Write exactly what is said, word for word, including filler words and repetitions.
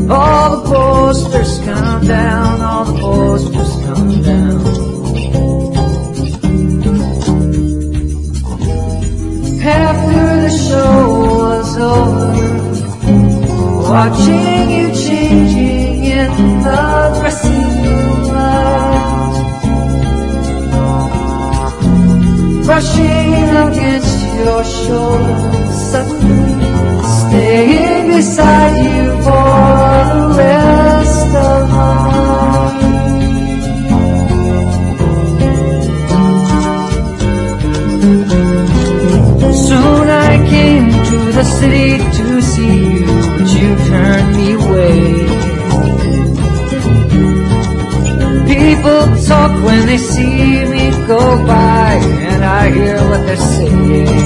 All the posters come down, all the posters come down. After the show was over, watching you changing in the dressing room light, brushing against your shoulder, suddenly staying beside you for the rest of my life. Soon I came to the city to see you, but you turned me away. People talk when they see me go by, and I hear what they're saying.